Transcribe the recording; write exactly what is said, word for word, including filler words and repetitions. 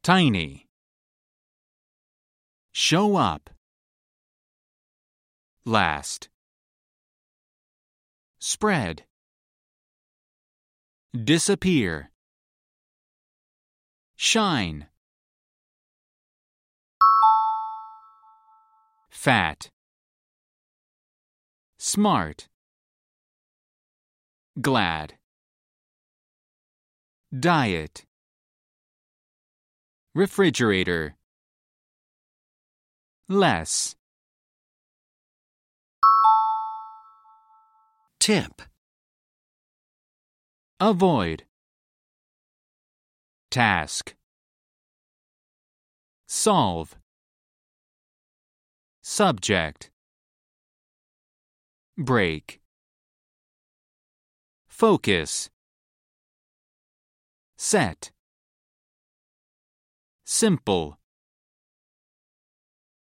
Tiny. Show up. Last. Spread. Disappear. Shine. Fat. Smart. Glad. Diet. Refrigerator. Less. Tip. Avoid. Task. Solve. Subject. Break. Focus. Set. Simple.